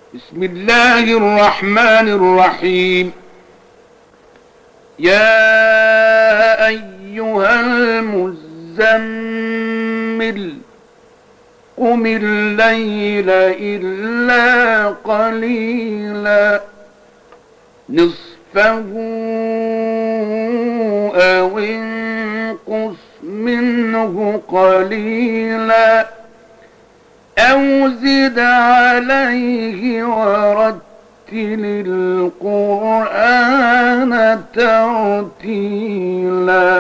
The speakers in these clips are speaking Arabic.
بسم الله الرحمن الرحيم. يا أيها المزمل قم الليل إلا قليلا نصفه أو انقص منه قليلا أو زد عليه ورتل القرآن ترتيلا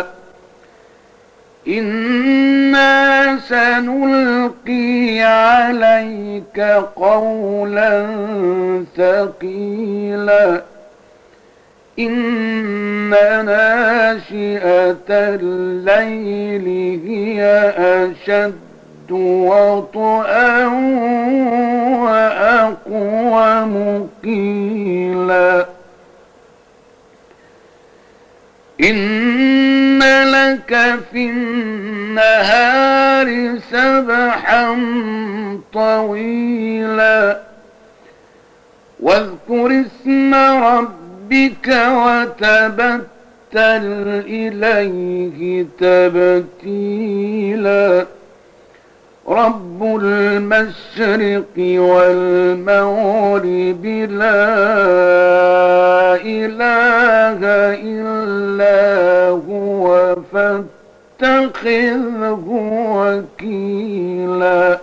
إنا سنلقي عليك قولا ثقيلا إن ناشئة الليل هي أشد وطئا وأقوم قيلا إن لك في النهار سبحا طويلا واذكر اسم ربك وتبتل إليه تبتيلا رب المشرق والمغرب لا إله إلا هو فاتخذه وكيلا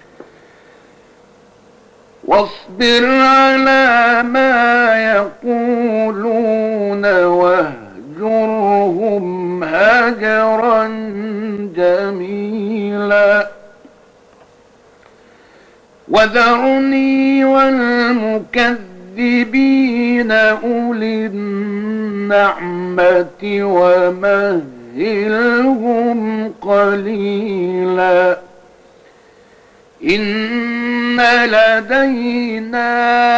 واصبر على ما يقولون واهجرهم هجرا جميلا وذرني والمكذبين أولي النعمة ومهلهم قليلا إن لدينا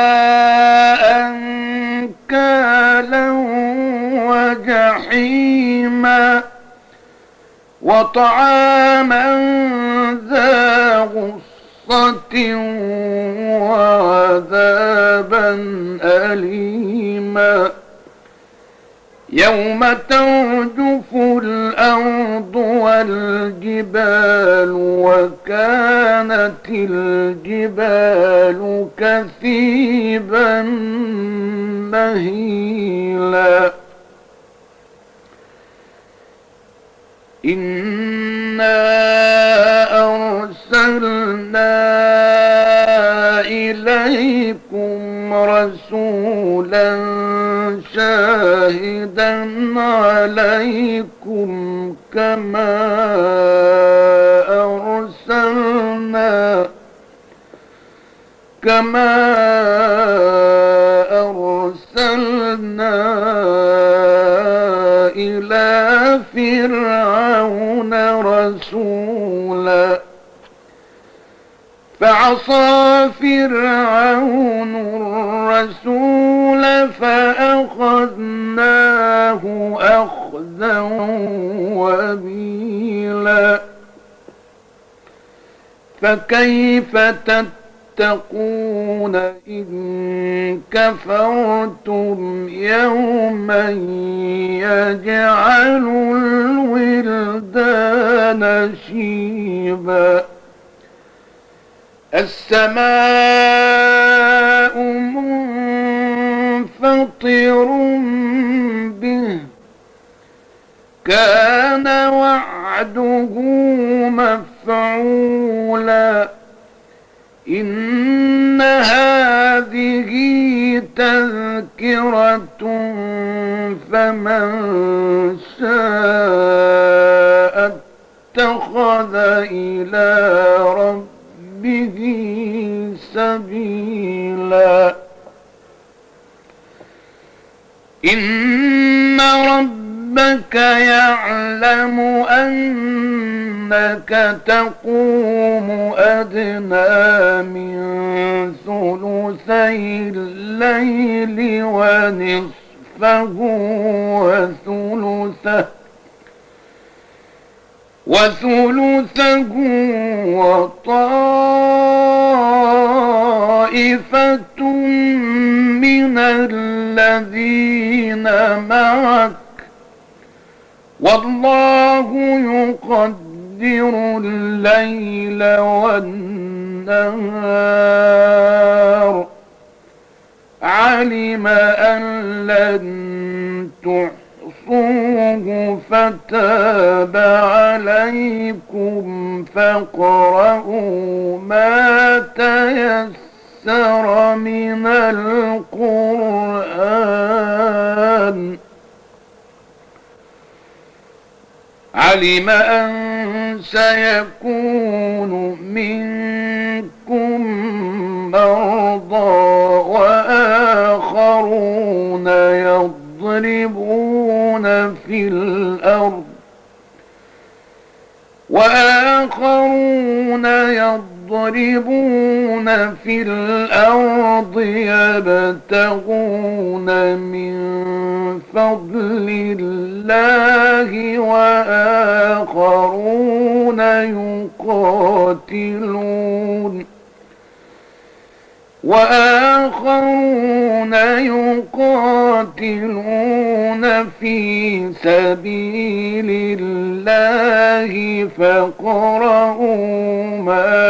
أنكالا وجحيما وطعاما ذا غصة وعذابا أليما يوم ترجف الأرض والجبال وكانت الجبال كثيبا مهيلا إنا أرسلنا إليكم رسولا شاهدا عليكم كما أرسلنا إلى فرعون رسولا فعصى فرعون الرسول فأخذناه أخذا وبيلا فكيف تتقون إن كفرتم يوما يجعل الولدان شيبا السماء منفطر به كان وعده مفعولا إن هذه تذكرة فمن شاء اتخذ إلى ربه سبيلا إن ربك يعلم أنك تقوم أدنى من ثلثي الليل ونصفه وثلثه وطائفة طائفة من الذين معك والله يقدر الليل والنهار علم أن لن تحصوه فتاب عليكم فاقرؤوا ما تيسر من القرآن علم أن سيكون منكم مرضى وآخرون يضربون في الأرض يبتغون من فضل الله وآخرون يقاتلون في سبيل الله فاقرؤوا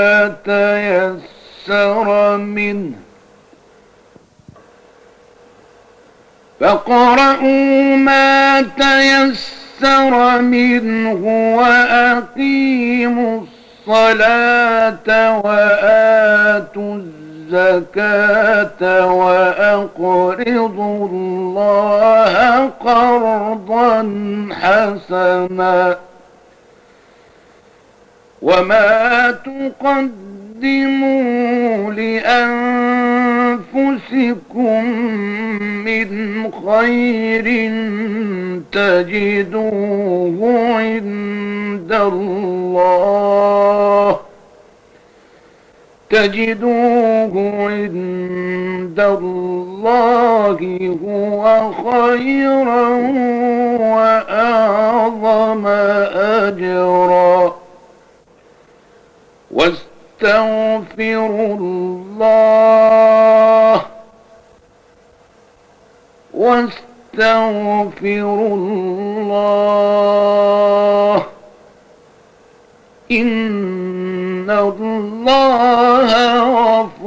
ما تيسر منه وأقيموا الصلاة وآتوا الزكاة وأقرضوا الله قرضا حسنا وما تقدموا لأنفسكم من خير تجدوه عند الله هو خيرا وأعظم أجرا واستغفروا الله إن الله غفور